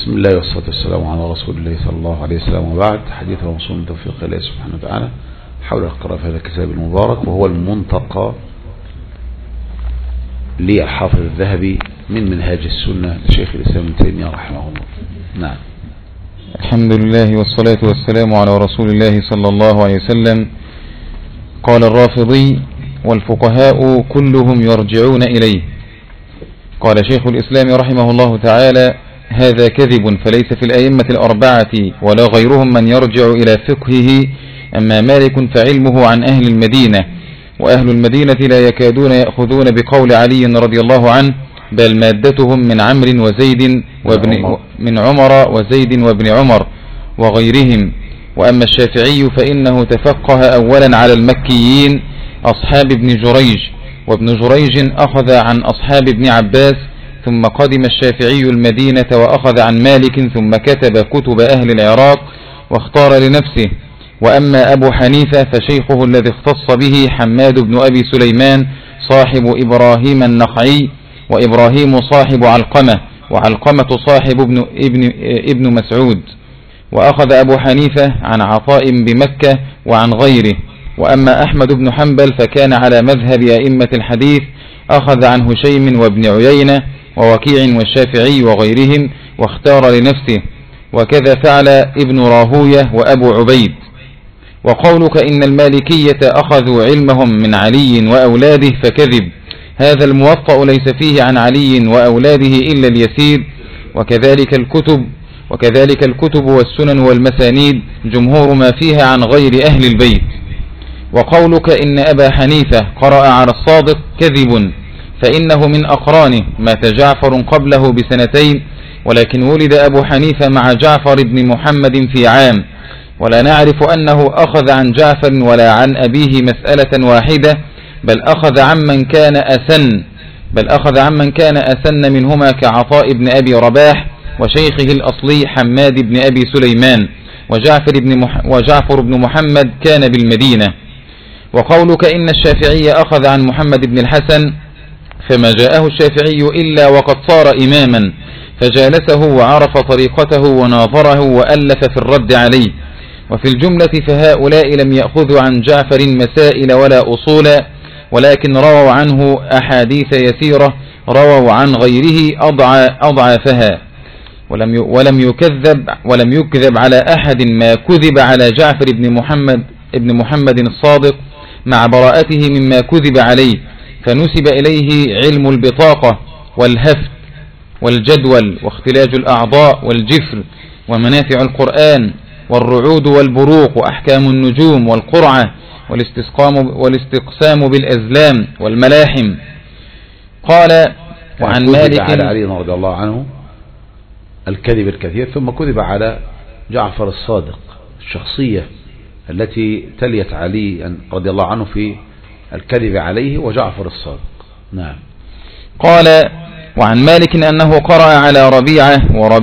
بسم الله والصلاة والسلام على رسول الله صلى الله عليه وسلم، وبعد. حديث موصول من توفيق الله سبحانه وتعالى حول القراءة في هذا الكتاب المبارك، وهو المنتقى للحافظ الذهبي من منهاج السنة لشيخ الإسلام ابن تيمية رحمه الله. نعم. الحمد لله والصلاة والسلام على رسول الله صلى الله عليه وسلم. قال الرافضي: والفقهاء كلهم يرجعون إليه. قال شيخ الإسلام رحمه الله تعالى: هذا كذب، فليس في الأئمة الأربعة ولا غيرهم من يرجع إلى فقهه. أما مالك فعلمه عن أهل المدينة، وأهل المدينة لا يكادون يأخذون بقول علي رضي الله عنه، بل مادتهم من عمرو وزيد من عمر وزيد وابن عمر وغيرهم. وأما الشافعي فإنه تفقه أولا على المكيين أصحاب ابن جريج، وابن جريج أخذ عن أصحاب ابن عباس، ثم قدم الشافعي المدينة وأخذ عن مالك، ثم كتب كتب أهل العراق واختار لنفسه. وأما أبو حنيفة فشيخه الذي اختص به حماد بن أبي سليمان صاحب إبراهيم النخعي، وإبراهيم صاحب علقمة، وعلقمة صاحب ابن مسعود. وأخذ أبو حنيفة عن عطاء بمكة وعن غيره. وأما أحمد بن حنبل فكان على مذهب أئمة الحديث، أخذ عن هشيم وابن عيينة ووكيع والشافعي وغيرهم واختار لنفسه. وكذا فعل ابن راهوية وأبو عبيد. وقولك إن المالكية أخذوا علمهم من علي وأولاده فكذب، هذا الموطأ ليس فيه عن علي وأولاده إلا اليسير. وكذلك الكتب والسنن والمسانيد جمهور ما فيها عن غير أهل البيت. وقولك إن أبا حنيفة قرأ على الصادق كذب، فإنه من أقرانه، مات جعفر قبله بسنتين، ولكن ولد أبو حنيفة مع جعفر بن محمد في عام، ولا نعرف أنه أخذ عن جعفر ولا عن أبيه مسألة واحدة، بل أخذ عمن كان أسن منهما كعطاء بن أبي رباح وشيخه الأصلي حماد بن أبي سليمان، وجعفر بن محمد كان بالمدينة. وقولك إن الشافعي أخذ عن محمد بن الحسن، فما جاءه الشافعي إلا وقد صار إماما، فجالسه وعرف طريقته وناظره وألف في الرد عليه. وفي الجملة فهؤلاء لم يأخذوا عن جعفر مسائل ولا أصولا، ولكن رووا عنه أحاديث يسيرة، رووا عن غيره أضعافها، ولم يكذب على أحد ما كذب على جعفر بن محمد الصادق، مع براءته مما كذب عليه، فنسب إليه علم البطاقة والهفت والجدول واختلاج الأعضاء والجفر ومنافع القرآن والرعود والبروق وأحكام النجوم والقرعة والاستقسام بالأزلام والملاحم. قال: وعن مالك على علي رضي الله عنه الكذب الكثير، ثم كذب على جعفر الصادق، الشخصية التي تليت علي رضي الله عنه في الكذب عليه وجعفر الصادق. نعم. قال: وعن مالك أنه قرأ على ربيعة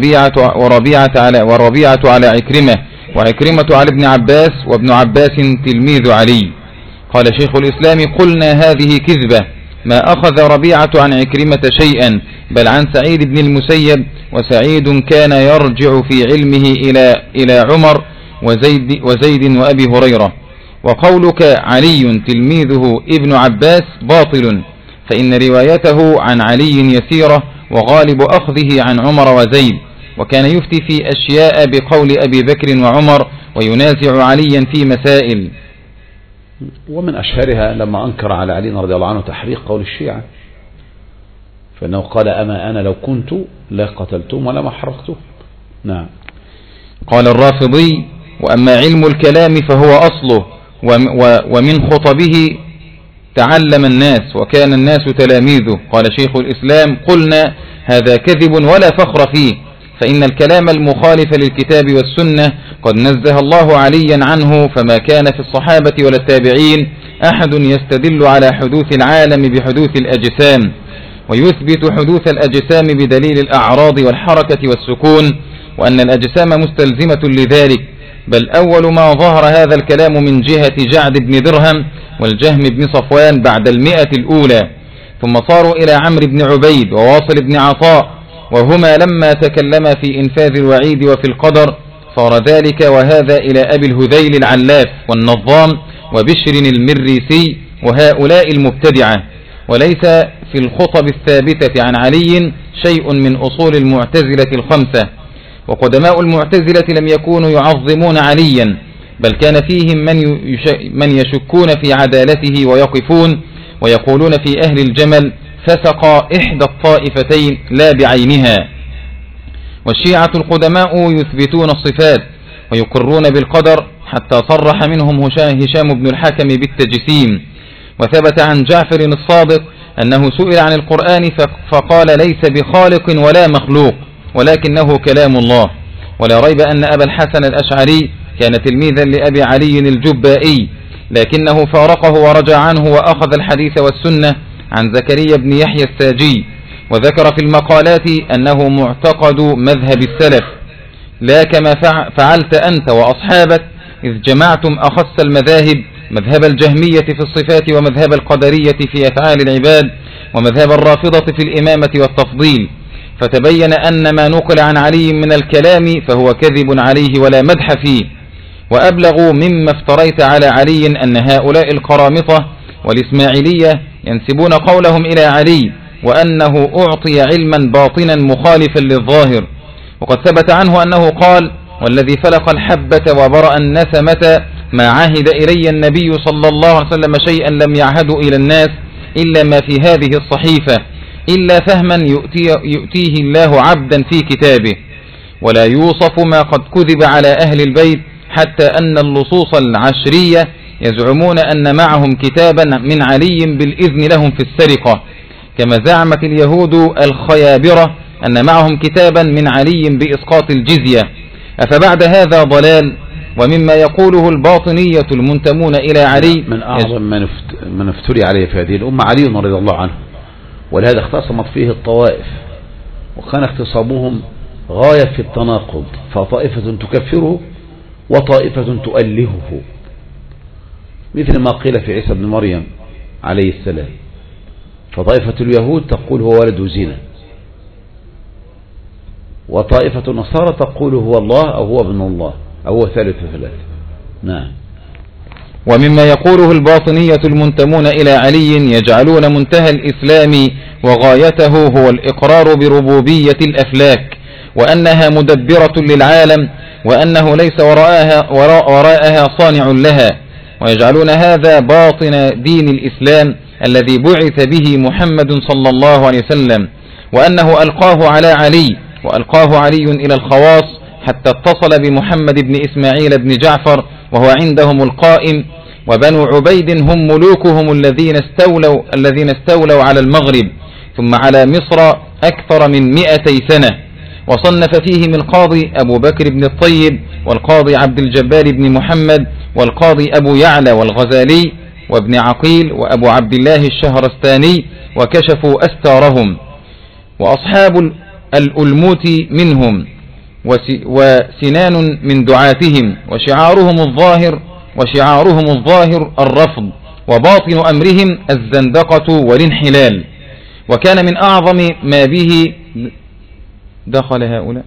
وربيعة على عكرمة، وعكرمة على ابن عباس، وابن عباس تلميذ علي. قال شيخ الإسلام: قلنا هذه كذبة، ما أخذ ربيعة عن عكرمة شيئا، بل عن سعيد بن المسيب، وسعيد كان يرجع في علمه إلى عمر وزيد وأبي هريرة. وقولك علي تلميذه ابن عباس باطل، فإن روايته عن علي يسيرة، وغالب أخذه عن عمر وزيد، وكان يفتي في أشياء بقول أبي بكر وعمر، وينازع عليا في مسائل. ومن أشهرها لما أنكر على علي رضي الله عنه تحريق قول الشيعة، فإنه قال: أما أنا لو كنت لا قتلتم ولا ما حرقتم. نعم. قال الرافضي: وأما علم الكلام فهو أصله، ومن خطبه تعلم الناس، وكان الناس تلاميذه. قال شيخ الإسلام: قلنا هذا كذب ولا فخر فيه، فإن الكلام المخالف للكتاب والسنة قد نزه الله عليا عنه، فما كان في الصحابة ولا التابعين أحد يستدل على حدوث العالم بحدوث الأجسام، ويثبت حدوث الأجسام بدليل الأعراض والحركة والسكون، وأن الأجسام مستلزمة لذلك. بل أول ما ظهر هذا الكلام من جهة جعد بن درهم والجهم بن صفوان بعد 100 الأولى، ثم صاروا إلى عمرو بن عبيد وواصل بن عطاء وهما لما تكلما في إنفاذ الوعيد وفي القدر صار ذلك وهذا إلى أبي الهذيل العلاف والنظام وبشر المريسي وهؤلاء المبتدعة، وليس في الخطب الثابتة عن علي شيء من أصول المعتزلة الخمسة. وقدماء المعتزلة لم يكونوا يعظمون عليا، بل كان فيهم من يشكون في عدالته ويقفون ويقولون في أهل الجمل فسق إحدى الطائفتين لا بعينها. والشيعة القدماء يثبتون الصفات ويقرون بالقدر، حتى صرح منهم هشام بن الحكم بالتجسيم. وثبت عن جعفر الصادق أنه سئل عن القرآن فقال ليس بخالق ولا مخلوق ولكنه كلام الله. ولا ريب أن أبا الحسن الأشعري كان تلميذا لأبي علي الجبائي، لكنه فارقه ورجع عنه وأخذ الحديث والسنة عن زكريا بن يحيى الساجي. وذكر في المقالات أنه معتقد مذهب السلف، لا كما فعلت أنت وأصحابك إذ جمعتم أخص المذاهب، مذهب الجهمية في الصفات ومذهب القدرية في أفعال العباد ومذهب الرافضة في الإمامة والتفضيل، فتبين أن ما نقل عن علي من الكلام فهو كذب عليه ولا مدح فيه. وأبلغوا مما افتريت على علي أن هؤلاء القرامطة والإسماعيلية ينسبون قولهم إلى علي وأنه أعطي علما باطنا مخالفا للظاهر. وقد ثبت عنه أنه قال: والذي فلق الحبة وبرأ النسمة ما عهد إلي النبي صلى الله عليه وسلم شيئا لم يعهد إلى الناس إلا ما في هذه الصحيفة، إلا فهما يؤتيه الله عبدا في كتابه. ولا يوصف ما قد كذب على أهل البيت، حتى أن اللصوص العشرية يزعمون أن معهم كتابا من علي بالإذن لهم في السرقة، كما زعمت اليهود الخيابرة أن معهم كتابا من علي بإسقاط الجزية. أفبعد هذا ضلال؟ ومما يقوله الباطنية المنتمون إلى علي من أعظم من افتري عليه في هذه الأمة علي رضي الله عنه، ولهذا اختصمت فيه الطوائف، وكان اختصامهم غاية في التناقض، فطائفة تكفره وطائفة تؤلهه، مثل ما قيل في عيسى بن مريم عليه السلام، فطائفة اليهود تقول هو ولد زنا، وطائفة النصارى تقول هو الله أو هو ابن الله أو هو ثالث ثلاثة. نعم. ومما يقوله الباطنية المنتمون إلى علي يجعلون منتهى الإسلام وغايته هو الإقرار بربوبية الأفلاك، وأنها مدبرة للعالم، وأنه ليس وراءها صانع لها، ويجعلون هذا باطن دين الإسلام الذي بعث به محمد صلى الله عليه وسلم، وأنه ألقاه على علي، وألقاه علي إلى الخواص حتى اتصل بمحمد بن إسماعيل بن جعفر وهو عندهم القائم. وبنو عبيد هم ملوكهم الذين استولوا على المغرب ثم على مصر أكثر من 200 سنة. وصنف فيهم القاضي أبو بكر بن الطيب والقاضي عبد الجبار بن محمد والقاضي أبو يعلى والغزالي وابن عقيل وأبو عبد الله الشهرستاني، وكشفوا أستارهم. وأصحاب الألموت منهم وسنان من دعاتهم، وشعارهم الظاهر الرفض، وباطن أمرهم الزندقة والانحلال. وكان من أعظم ما به دخل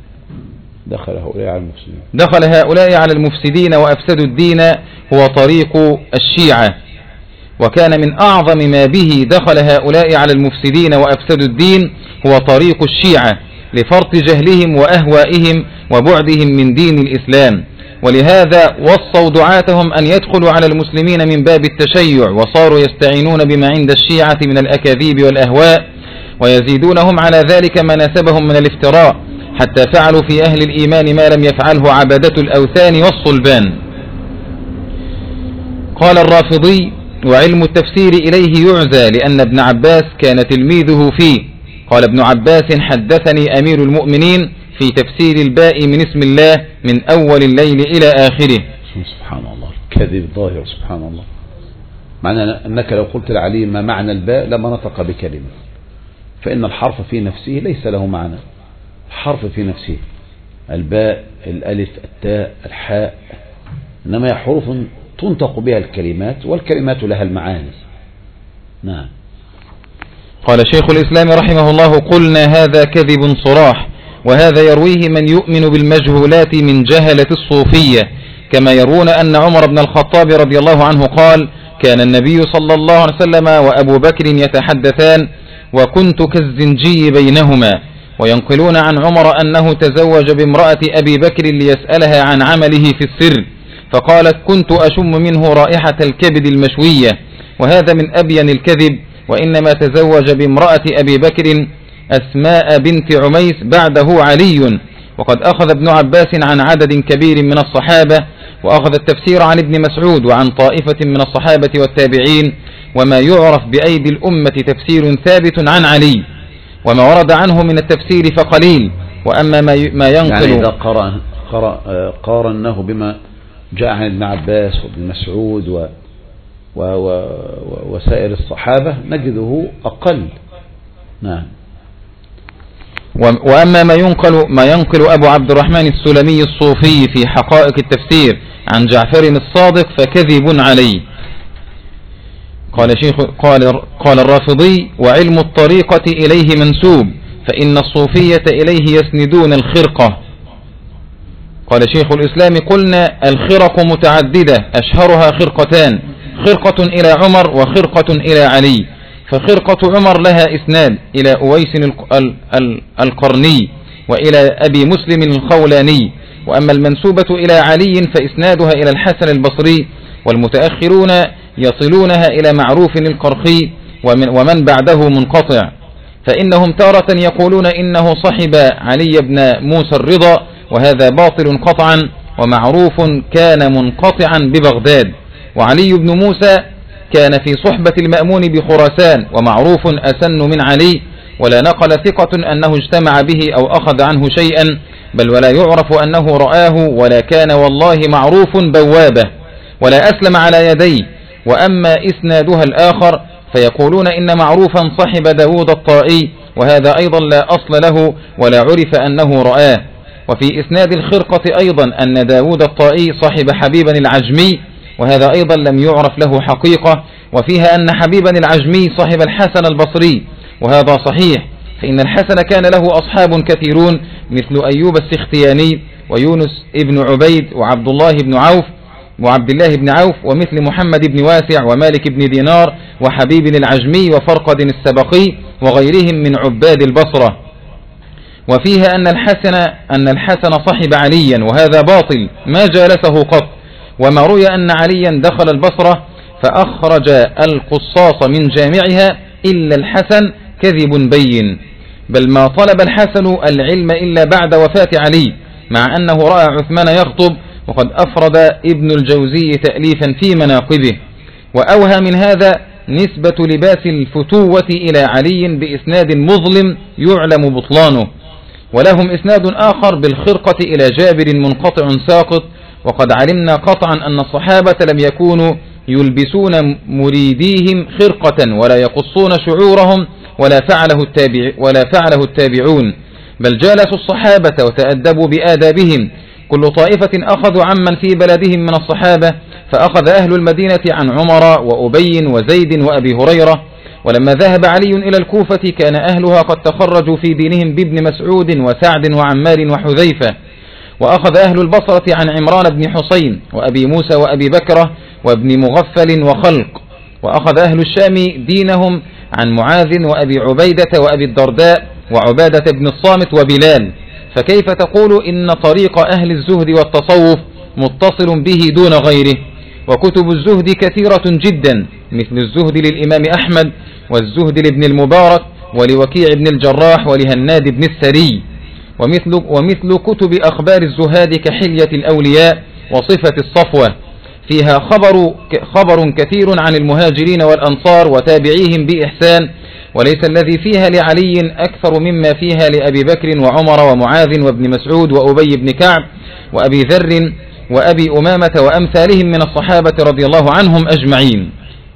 هؤلاء على المفسدين وأفسدوا الدين هو طريق الشيعة. وكان من أعظم ما به دخل هؤلاء على المفسدين وأفسدوا الدين هو طريق الشيعة، لفرط جهلهم وأهوائهم وبعدهم من دين الإسلام. ولهذا وصوا دعاتهم أن يدخلوا على المسلمين من باب التشيع، وصاروا يستعينون بما عند الشيعة من الأكاذيب والأهواء، ويزيدونهم على ذلك ما ناسبهم من الافتراء، حتى فعلوا في أهل الإيمان ما لم يفعله عبدة الأوثان والصلبان. قال الرافضي: وعلم التفسير إليه يعزى لأن ابن عباس كان تلميذه فيه. قال ابن عباس: حدثني أمير المؤمنين في تفسير الباء من اسم الله من أول الليل إلى آخره. سبحان الله، الكذب ظاهر. سبحان الله. معنى أنك لو قلت لعلي ما معنى الباء لما نطق بكلمة، فإن الحرف في نفسه ليس له معنى. الحرف في نفسه الباء، الألف، التاء، الحاء، إنما هي حروف تنطق بها الكلمات، والكلمات لها المعاني. نعم. قال شيخ الإسلام رحمه الله: قلنا هذا كذب صراح، وهذا يرويه من يؤمن بالمجهولات من جهلة الصوفية، كما يرون أن عمر بن الخطاب رضي الله عنه قال: كان النبي صلى الله عليه وسلم وأبو بكر يتحدثان وكنت كالزنجي بينهما. وينقلون عن عمر أنه تزوج بامرأة أبي بكر ليسألها عن عمله في السر، فقالت: كنت أشم منه رائحة الكبد المشوية، وهذا من أبين الكذب، وإنما تزوج بامرأة أبي بكر أسماء بنت عميس بعده علي. وقد أخذ ابن عباس عن عدد كبير من الصحابة، وأخذ التفسير عن ابن مسعود وعن طائفة من الصحابة والتابعين، وما يعرف بأيدي الأمة تفسير ثابت عن علي، وما ورد عنه من التفسير فقليل. وأما ما ينقل، يعني إذا قارناه بما جاء عن ابن عباس وابن مسعود وسائر الصحابة نجده أقل. نعم. وأما ما ينقل أبو عبد الرحمن السلمي الصوفي في حقائق التفسير عن جعفر الصادق فكذب عليه. قال الرافضي: وعلم الطريقة إليه منسوب، فإن الصوفية إليه يسندون الخرقة. قال شيخ الإسلام: قلنا الخرق متعددة، أشهرها خرقتان: خرقة إلى عمر وخرقة إلى علي. فخرقة عمر لها إسناد إلى أويس القرني وإلى أبي مسلم الخولاني، وأما المنسوبة إلى علي فإسنادها إلى الحسن البصري، والمتأخرون يصلونها إلى معروف القرخي ومن بعده منقطع. فإنهم تارة يقولون إنه صحب علي بن موسى الرضا، وهذا باطل قطعا، ومعروف كان منقطعا ببغداد، وعلي بن موسى كان في صحبة المأمون بخراسان، ومعروف أسن من علي، ولا نقل ثقة أنه اجتمع به أو أخذ عنه شيئا، بل ولا يعرف أنه رآه، ولا كان والله معروف بوابة، ولا أسلم على يديه. وأما إسنادها الآخر فيقولون إن معروفا صحب داود الطائي، وهذا أيضا لا أصل له ولا عرف أنه رآه. وفي إسناد الخرقة أيضا أن داود الطائي صحب حبيبا العجمي، وهذا أيضا لم يعرف له حقيقة. وفيها أن حبيبا العجمي صحب الحسن البصري، وهذا صحيح، فإن الحسن كان له أصحاب كثيرون مثل أيوب السختياني ويونس ابن عبيد وعبد الله بن عوف وعبد الله بن عوف، ومثل محمد بن واسع ومالك بن دينار وحبيب العجمي وفرقد السبقي وغيرهم من عباد البصرة. وفيها أن الحسن صحب عليا، وهذا باطل ما جالسه قط. وما روي أن عليا دخل البصرة فأخرج القصاص من جامعها إلا الحسن كذب بين، بل ما طلب الحسن العلم إلا بعد وفاة علي، مع أنه رأى عثمان يخطب، وقد أفرد ابن الجوزي تأليفا في مناقبه. وأوهى من هذا نسبة لباس الفتوة إلى علي بإسناد مظلم يعلم بطلانه. ولهم إسناد آخر بالخرقة إلى جابر منقطع ساقط، وقد علمنا قطعا أن الصحابة لم يكونوا يلبسون مريديهم خرقة ولا يقصون شعورهم ولا فعله التابعون، بل جالسوا الصحابة وتأدبوا بآدابهم. كل طائفة أخذوا عمن في بلدهم من الصحابة، فأخذ أهل المدينة عن عمر وأبي وزيد وأبي هريرة. ولما ذهب علي إلى الكوفة كان أهلها قد تخرجوا في دينهم بابن مسعود وسعد وعمار وحذيفة. وأخذ أهل البصرة عن عمران بن حسين وأبي موسى وأبي بكرة وابن مغفل وخلق. وأخذ أهل الشام دينهم عن معاذ وأبي عبيدة وأبي الدرداء وعبادة بن الصامت وبلال. فكيف تقول إن طريق أهل الزهد والتصوف متصل به دون غيره؟ وكتب الزهد كثيرة جدا، مثل الزهد للإمام أحمد، والزهد لابن المبارك، ولوكيع بن الجراح، ولهناد بن السري، ومثل كتب أخبار الزهاد كحلية الأولياء وصفة الصفوة، فيها خبر كثير عن المهاجرين والأنصار وتابعيهم بإحسان، وليس الذي فيها لعلي أكثر مما فيها لأبي بكر وعمر ومعاذ وابن مسعود وأبي بن كعب وأبي ذر وأبي أمامة وأمثالهم من الصحابة رضي الله عنهم أجمعين.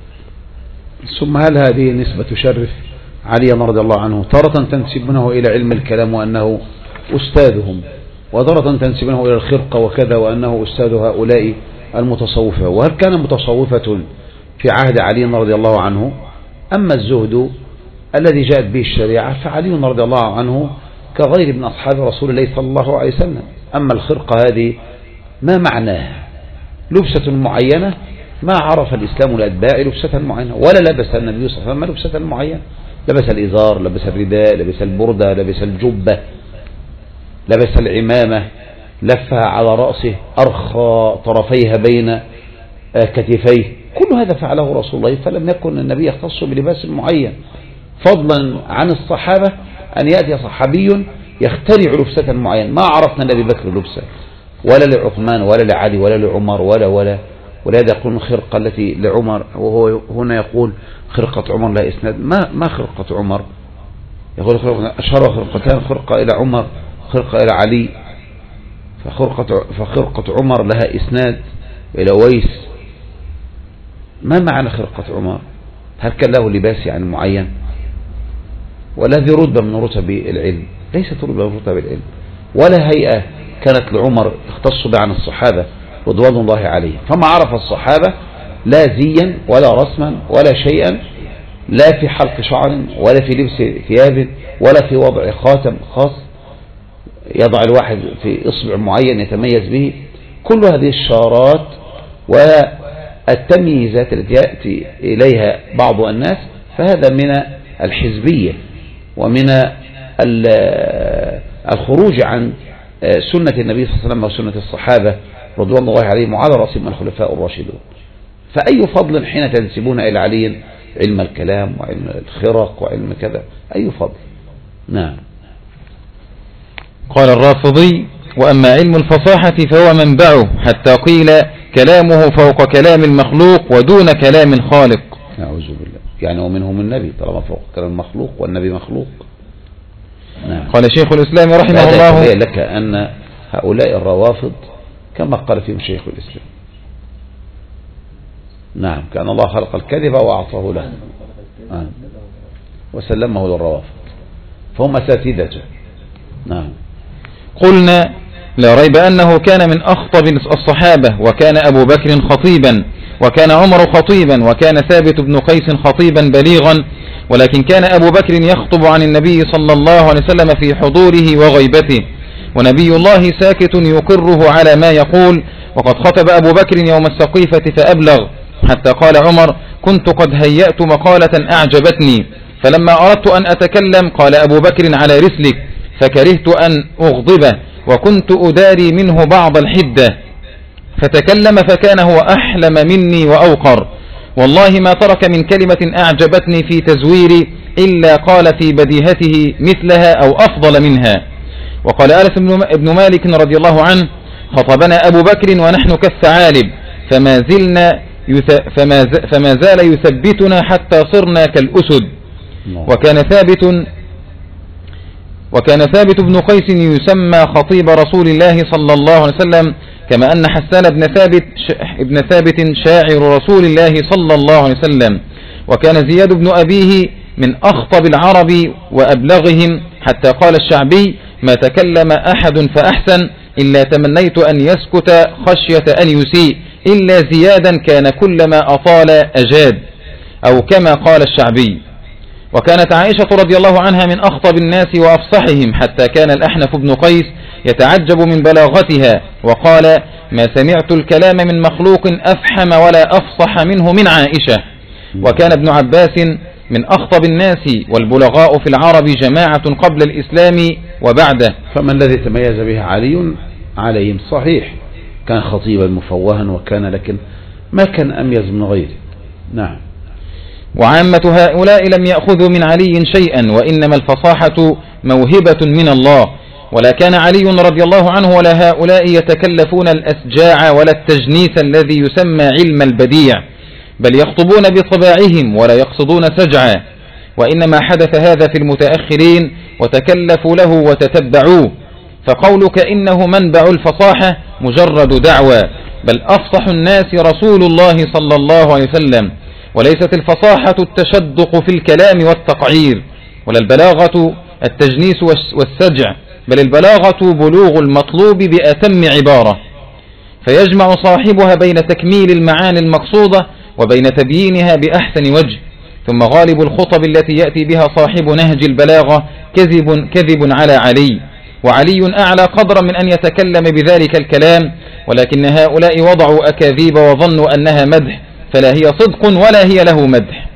ثم هل هذه نسبة تشرف علي رضي الله عنه؟ تارة تنسبونه إلى علم الكلام وأنه أستاذهم، وتارة تنسبونه إلى الخرقة وكذا وأنه أستاذ هؤلاء المتصوفة. وهل كان متصوفة في عهد علي رضي الله عنه؟ أما الزهد الذي جاءت به الشريعة، فعلي رضي الله عنه كغير من أصحاب رسول الله صلى الله عليه وسلم. أما الخرقة هذه ما معناها؟ لبسة معينة ما عرف الإسلام لأتباع لبسة معينة، ولا لبس النبي صلى الله عليه وسلم لبسة معينة، لبس الإزار، لبس الرداء، لبس البردة، لبس الجبة، لبس العمامة، لفها على رأسه، أرخى طرفيها بين كتفيه، كل هذا فعله رسول الله. فلم يكن النبي يختص بلباس معين، فضلا عن الصحابة أن يأتي صحابي يخترع لبسة معينة. ما عرفنا لأبي بكر لبسة، ولا لعثمان، ولا لعلي، ولا لعمر، ولهذا يقول الخرقة التي لعمر، وهو هنا يقول خرقة عمر لا إسناد. ما خرقة عمر؟ يقول أشهر خرقتان، خرقة إلى عمر، خرقة إلى علي. فخرقة عمر لها إسناد إلى ويس. ما معنى خرقة عمر؟ هل كان له لباس يعني معين؟ ولا ذي رتبة من رتب العلم؟ ليست رتبة من رتب العلم، ولا هيئة كانت لعمر يختص بها عن الصحابة رضوان الله عليهم. فما عرف الصحابة لا زيا ولا رسما ولا شيئا، لا في حلق شعر ولا في لبس ثياب ولا في وضع خاتم خاص يضع الواحد في إصبع معين يتميز به. كل هذه الشارات والتمييزات التي يأتي إليها بعض الناس، فهذا من الحزبية ومن الخروج عن سنة النبي صلى الله عليه وسلم وسنة الصحابة رضوان الله عليهم وعلى رأسهم الخلفاء الراشدون. فأي فضل حين تنسبون إلى علي علم الكلام وعلم الخرق وعلم كذا؟ أي فضل؟ نعم. قال الرافضي: وأما علم الفصاحة فهو منبعه، حتى قيل كلامه فوق كلام المخلوق ودون كلام الخالق. أعوذ بالله. يعني ومنهم النبي طالما فوق كلام المخلوق والنبي مخلوق. نعم. قال شيخ الإسلام رحمه الله: يتبين لك أن هؤلاء الروافض كما قال فيهم شيخ الإسلام، نعم، كان الله خلق الكذب وأعطاه له وسلمه للروافض، فهم أساتذته. نعم. قلنا: لا ريب أنه كان من أخطب الصحابة، وكان أبو بكر خطيبا، وكان عمر خطيبا، وكان ثابت بن قيس خطيبا بليغا، ولكن كان أبو بكر يخطب عن النبي صلى الله عليه وسلم في حضوره وغيبته، ونبي الله ساكت يقره على ما يقول. وقد خطب أبو بكر يوم السقيفة فأبلغ، حتى قال عمر: كنت قد هيأت مقالة أعجبتني، فلما أردت أن أتكلم قال أبو بكر: على رسلك، فكرهت أن أغضبه، وكنت أداري منه بعض الحدة، فتكلم فكان هو أحلم مني وأوقر، والله ما ترك من كلمة أعجبتني في تزويري إلا قال في بديهته مثلها أو أفضل منها. وقال أنس بن مالك رضي الله عنه: خطبنا أبو بكر ونحن كالثعالب، فما زال يثبتنا حتى صرنا كالأسد. وكان ثابت بن قيس يسمى خطيب رسول الله صلى الله عليه وسلم، كما أن حسان بن ثابت شاعر رسول الله صلى الله عليه وسلم. وكان زياد بن أبيه من أخطب العرب وأبلغهم، حتى قال الشعبي: ما تكلم أحد فأحسن إلا تمنيت أن يسكت خشية أن يسيء، إلا زيادا كان كلما أطال أجاد، أو كما قال الشعبي. وكانت عائشة رضي الله عنها من أخطب الناس وأفصحهم، حتى كان الأحنف بن قيس يتعجب من بلاغتها، وقال: ما سمعت الكلام من مخلوق أفحم ولا أفصح منه من عائشة. وكان ابن عباس من أخطب الناس، والبلغاء في العرب جماعة قبل الإسلام وبعده. فما الذي تميز به علي عليهم؟ صحيح كان خطيبا مفوها وكان، لكن ما كان أميز من غيره. نعم. وعامة هؤلاء لم يأخذوا من علي شيئا، وإنما الفصاحة موهبة من الله، ولا كان علي رضي الله عنه ولا هؤلاء يتكلفون الأسجاع ولا التجنيس الذي يسمى علم البديع، بل يخطبون بطباعهم ولا يقصدون سجعا. وإنما حدث هذا في المتأخرين، وتكلفوا له وتتبعوه. فقولك إنه منبع الفصاحة مجرد دعوى، بل أفصح الناس رسول الله صلى الله عليه وسلم. وليست الفصاحة التشدق في الكلام والتقعير، ولا البلاغة التجنيس والسجع، بل البلاغة بلوغ المطلوب بأتم عبارة، فيجمع صاحبها بين تكميل المعاني المقصودة وبين تبيينها بأحسن وجه. ثم غالب الخطب التي يأتي بها صاحب نهج البلاغة كذب على علي، وعلي أعلى قدرا من أن يتكلم بذلك الكلام، ولكن هؤلاء وضعوا أكاذيب وظنوا أنها مدح، فلا هي صدق ولا هي له مدح.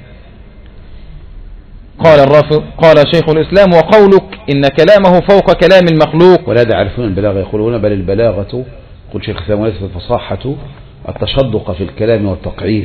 قال شيخ الإسلام: وقولك إن كلامه فوق كلام المخلوق. ولا يعرفون البلاغة يقولون بل البلاغة، قل شيخ الإسلام، وليست الفصاحة التشدق في الكلام والتقعير،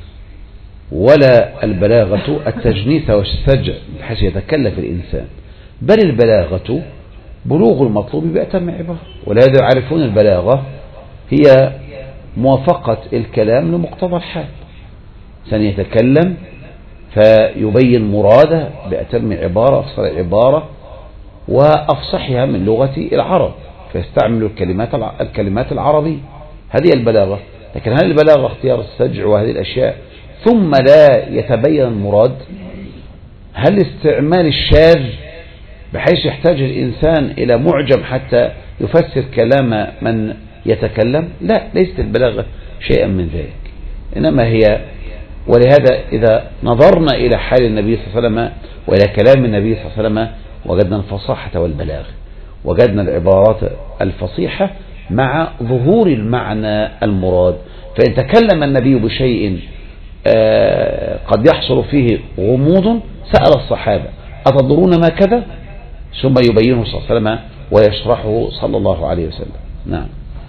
ولا البلاغة التجنيس والسجع بحيث يتكلف الإنسان، بل البلاغة بلوغ المطلوب بأتم عبارة. ولا يعرفون البلاغة هي موافقة الكلام لمقتضى الحال، سنيتكلم فيبين مراده بأتم عبارة، أفصل العبارة وأفصحها من لغة العرب، فيستعمل الكلمات العربية. هذه البلاغة. لكن هل البلاغة اختيار السجع وهذه الأشياء ثم لا يتبين المراد؟ هل استعمال الشاذ بحيث يحتاج الإنسان إلى معجم حتى يفسر كلام من يتكلم؟ لا، ليست البلاغة شيئا من ذلك، إنما هي. ولهذا إذا نظرنا إلى حال النبي صلى الله عليه وسلم وإلى كلام النبي صلى الله عليه وسلم وجدنا الفصاحة والبلاغ، وجدنا العبارات الفصيحة مع ظهور المعنى المراد. فإن تكلم النبي بشيء قد يحصل فيه غموض سأل الصحابة: أتدرون ما كذا؟ ثم يبينه صلى الله عليه وسلم ويشرحه صلى الله عليه وسلم. نعم.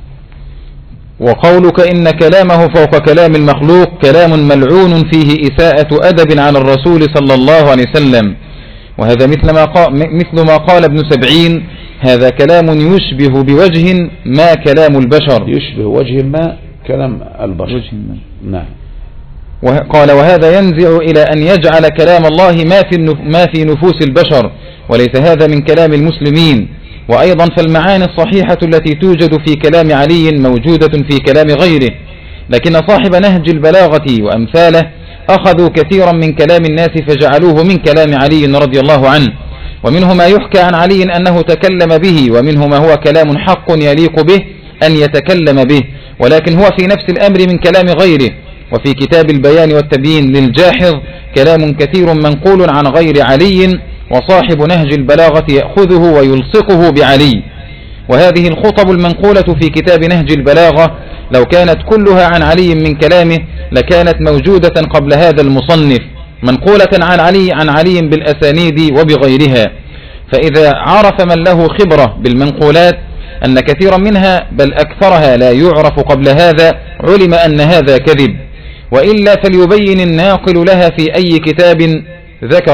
وقولك إن كلامه فوق كلام المخلوق كلام ملعون فيه إساءة أدب عن الرسول صلى الله عليه وسلم، وهذا مثل ما قال ابن سبعين: هذا كلام يشبه بوجه ما كلام البشر. يشبه وجه ما كلام البشر. نعم. قال: وهذا ينزع إلى أن يجعل كلام الله ما في نفوس البشر، وليس هذا من كلام المسلمين. وأيضا فالمعاني الصحيحة التي توجد في كلام علي موجودة في كلام غيره، لكن صاحب نهج البلاغة وأمثاله أخذوا كثيرا من كلام الناس فجعلوه من كلام علي رضي الله عنه، ومنه ما يحكى عن علي أنه تكلم به، ومنه ما هو كلام حق يليق به أن يتكلم به، ولكن هو في نفس الأمر من كلام غيره. وفي كتاب البيان والتبيين للجاحظ كلام كثير منقول عن غير علي، وصاحب نهج البلاغة يأخذه ويلصقه بعلي. وهذه الخطب المنقولة في كتاب نهج البلاغة لو كانت كلها عن علي من كلامه لكانت موجودة قبل هذا المصنف، منقولة عن علي بالأسانيد وبغيرها. فإذا عرف من له خبرة بالمنقولات أن كثيرا منها بل أكثرها لا يعرف قبل هذا، علم أن هذا كذب، وإلا فليبين الناقل لها في أي كتاب ذكر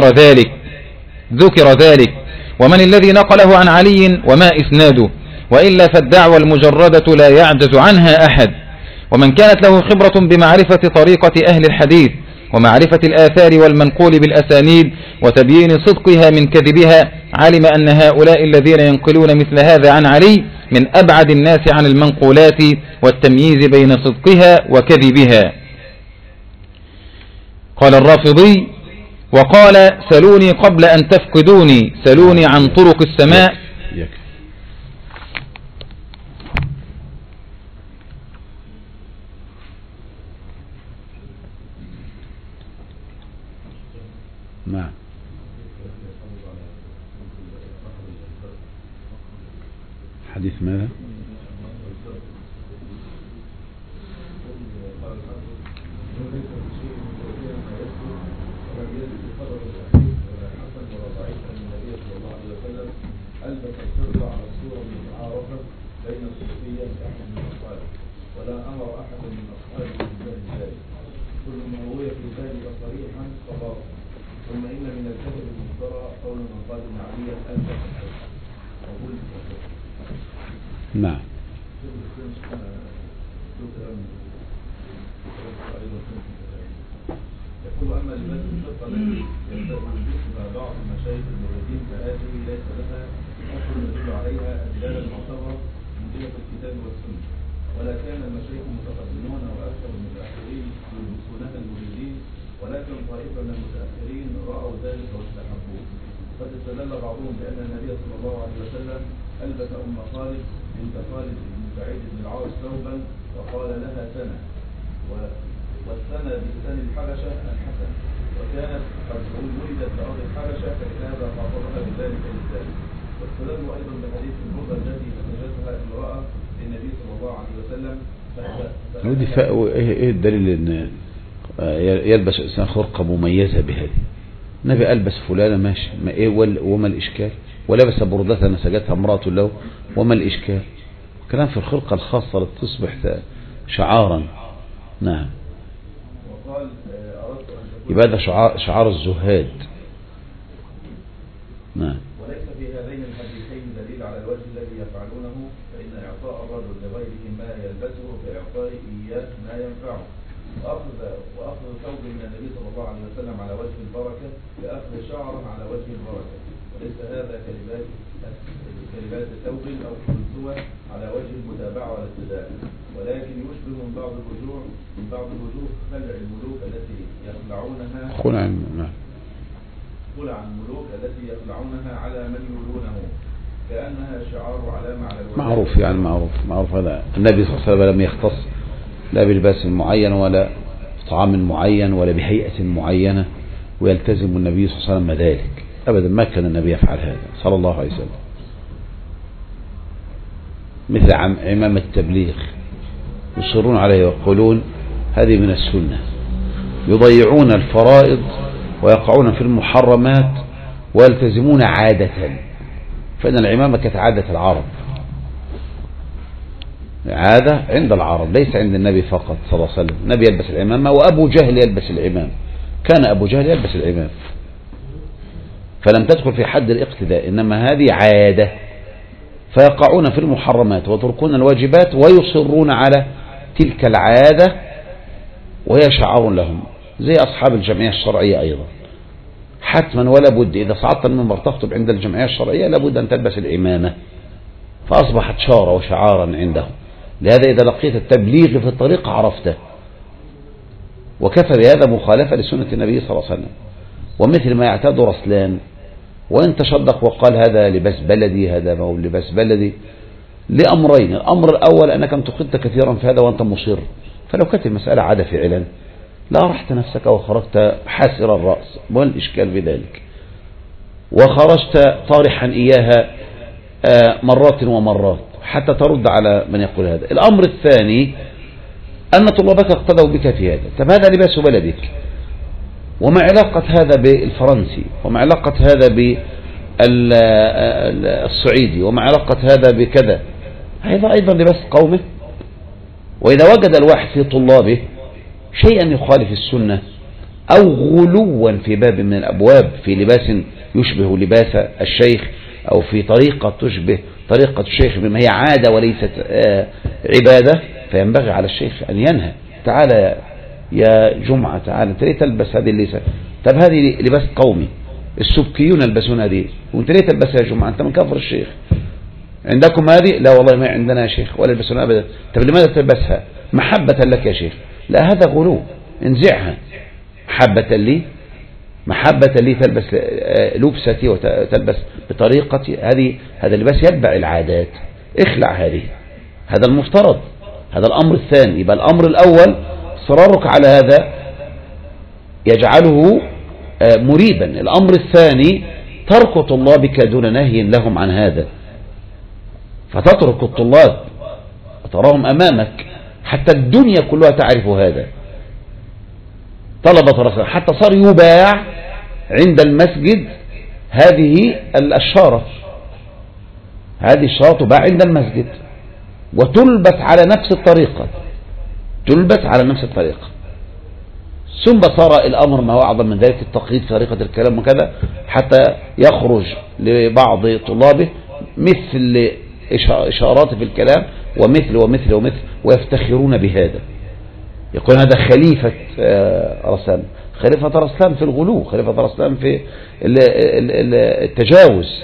ذلك، ومن الذي نقله عن علي وما إسناده، وإلا فالدعوة المجردة لا يعجز عنها أحد. ومن كانت له خبرة بمعرفة طريقة أهل الحديث ومعرفة الآثار والمنقول بالأسانيد وتبيين صدقها من كذبها علم أن هؤلاء الذين ينقلون مثل هذا عن علي من أبعد الناس عن المنقولات والتمييز بين صدقها وكذبها. قال الرافضي: وقال: سلوني قبل أن تفقدوني، سلوني عن طرق السماء. نعم. حديث ماذا؟ نعم. يقول: أما لباس الشرطة التي يلبسها بعض المشايخ المريدين فهذه ليس لها أصل يدل عليها الدلالة المعتبرة من جهة الكتاب والسنة، ولا كان المشايخ المتقدمون وأكثر المتأخرين يلبسونها المريدين، ولكن طائفة من المتأخرين رأوا ذلك واستحبوه. قد استدل بعضهم بأن النبي صلى الله عليه وسلم ألبس أم خالد بنت خالد بن سعيد بن العاص ثوبا وقال لها سنة، والسنة بلسان الحبشة الحسن، وكانت قد ولدت بأرض الحبشة فلهذا خاطبها بذلك اللسان. واستدل أيضا بحديث البردة التي أخرجتها امرأة للنبي صلى الله عليه وسلم. ايه الدليل ان يلبس الانسان خرقة مميزة بهذه؟ النبي ألبس فلانة ماشي، ما ايه وما الاشكال؟ ولبس بردة نسجتها امرأة له وما الاشكال؟ كلام في الخرقة الخاصة لتصبح شعارا. نعم. وقال يبقى هذا شعار الزهاد. نعم. وليس في هذين الحديثين دليل على الوجه الذي يفعلونه، فإن إعطاء الرجل لغيره ما يلبسه كإعطاء إياه ما ينفعه، وأخذ ثوب من النبي صلى الله عليه وسلم على وجه البركة كأخذ شعر على وجه البركة، وليس هذا كلباس ثوب أو كلسوة على وجه المتابعة والاقتداء، ولكن يشبه من بعض الوجوه خلع الملوك التي يخلعونها خلع الملوك التي يخلعونها على من يولونه، كأنها شعار علامة على الوجه. معروف، يعني معروف هذا. النبي صلى الله عليه وسلم لم يختص لا بلباس معين ولا طعام معين ولا بهيئة معينة ويلتزم النبي صلى الله عليه وسلم ذلك أبدا. ما كان النبي يفعل هذا صلى الله عليه وسلم. مثل عمامة التبليغ يصرون عليه ويقولون هذه من السنة، يضيعون الفرائض ويقعون في المحرمات ويلتزمون عادة، فإن العمامة كانت عادة العرب، عادة عند العرب ليس عند النبي فقط صلى الله عليه وسلم. النبي يلبس العمامة وأبو جهل يلبس العمام، كان أبو جهل يلبس العمام، فلم تدخل في حد الاقتداء، إنما هذه عادة، فيقعون في المحرمات ويتركون الواجبات ويصرون على تلك العادة وهي شعار لهم، زي أصحاب الجمعية الشرعية أيضا حتما ولا بد إذا صعدت المنبر تخطب عند الجمعية الشرعية لابد أن تلبس العمامة، فأصبحت شارة وشعارا عندهم. لهذا إذا لقيت التبليغ في الطريق عرفته، وكفى بهذا مخالفة لسنة النبي صلى الله عليه وسلم. ومثل ما يعتاد رسلان وإن تشدق وقال هذا لباس بلدي، هذا ما هو لباس بلدي، لأمرين: الأمر الأول أنك انتقدت كثيرا في هذا وأنت مصر، فلو كانت المسألة عادة فعلا لا رحت نفسك وخرجت حاسر الرأس، ما الإشكال في ذلك؟ وخرجت طارحا إياها مرات ومرات حتى ترد على من يقول هذا. الأمر الثاني أن طلابك اقتدوا بك في هذا. طب هذا لباس بلدك، وما علاقة هذا بالفرنسي، وما علاقة هذا بالصعيدي، وما علاقة هذا بكذا؟ هذا أيضا لباس قومه. وإذا وجد الواحد في طلابه شيئا يخالف السنة أو غلوا في باب من الأبواب في لباس يشبه لباس الشيخ أو في طريقة تشبه طريقة الشيخ بما هي عادة وليست عبادة، فينبغي على الشيخ أن ينهى: تعالى يا جمعة، تعالى انت ليه تلبس هذه اللباس؟ طب هذه لباس قومي، السبكيون يلبسون هذه وانت ليه تلبسها يا جمعة؟ انت من كفر الشيخ. عندكم هذه؟ لا والله ما عندنا يا شيخ ولا يلبسونها أبدا. طب لماذا تلبسها؟ محبة لك يا شيخ. لا، هذا غلو، انزعها. محبة لي تلبس لبستي وتلبس بطريقتي، هذا اللباس يتبع العادات، اخلع هذه، هذا المفترض. هذا الأمر الثاني. يبقى الأمر الأول إصرارك على هذا يجعله مريبا. الأمر الثاني ترك طلابك دون نهي لهم عن هذا، فتترك الطلاب وتراهم أمامك حتى الدنيا كلها تعرف هذا. طلبة رسول حتى صار يباع عند المسجد هذه الشارة، هذه الشارة تباع عند المسجد وتلبس على نفس الطريقة، ثم صار الأمر ما هو أعظم من ذلك، التقييد في طريقة الكلام وكذا، حتى يخرج لبعض طلابه مثل إشارات في الكلام ومثل ويفتخرون بهذا، يقول هذا خليفة رسلان. خليفة رسلان في الغلو، خليفة رسلان في التجاوز.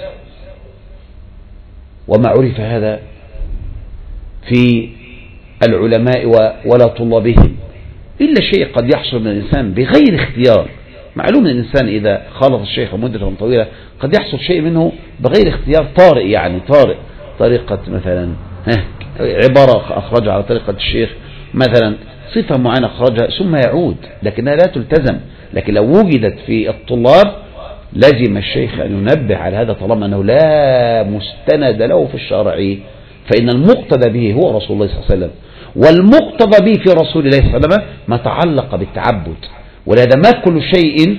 وما عرف هذا في العلماء ولا طلابهم إلا شيء قد يحصل من الإنسان بغير اختيار. معلوم أن الإنسان إذا خالط الشيخ مدة طويلة قد يحصل شيء منه بغير اختيار، طارئ، يعني طارئ، طريقة مثلا عبارة أخرجها على طريقة الشيخ مثلا صفة معينة خرجها ثم يعود، لكنها لا تلتزم. لكن لو وجدت في الطلاب لازم الشيخ أن ينبه على هذا، طالما أنه لا مستند له في الشرع، فإن المقتدى به هو رسول الله صلى الله عليه وسلم، والمقتدى به في رسول الله صلى الله عليه وسلم ما تعلق بالتعبد. ولهذا ما كل شيء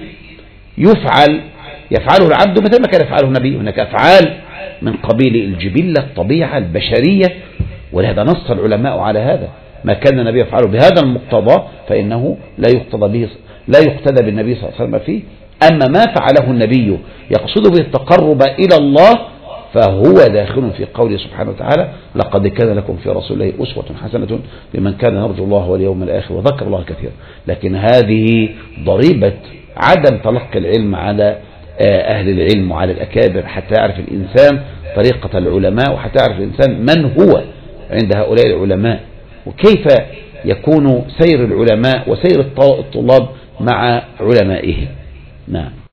يفعله العبد مثل ما كان يفعله النبي. هناك أفعال من قبيل الجبلة، الطبيعة البشرية، ولهذا نص العلماء على هذا. ما كان النبي يفعله بهذا المقتضى فإنه لا يقتدى بالنبي صلى الله عليه وسلم فيه. أما ما فعله النبي يقصد به التقرب إلى الله فهو داخل في قوله سبحانه وتعالى: لقد كان لكم في رسول الله أسوة حسنة لمن كان يرجو الله واليوم الآخر وذكر الله كثيرا. لكن هذه ضريبة عدم تلقي العلم على أهل العلم وعلى الأكابر، حتى يعرف الإنسان طريقة العلماء، وحتى يعرف الإنسان من هو عند هؤلاء العلماء، وكيف يكون سير العلماء وسير الطلاب مع علمائهم. نعم.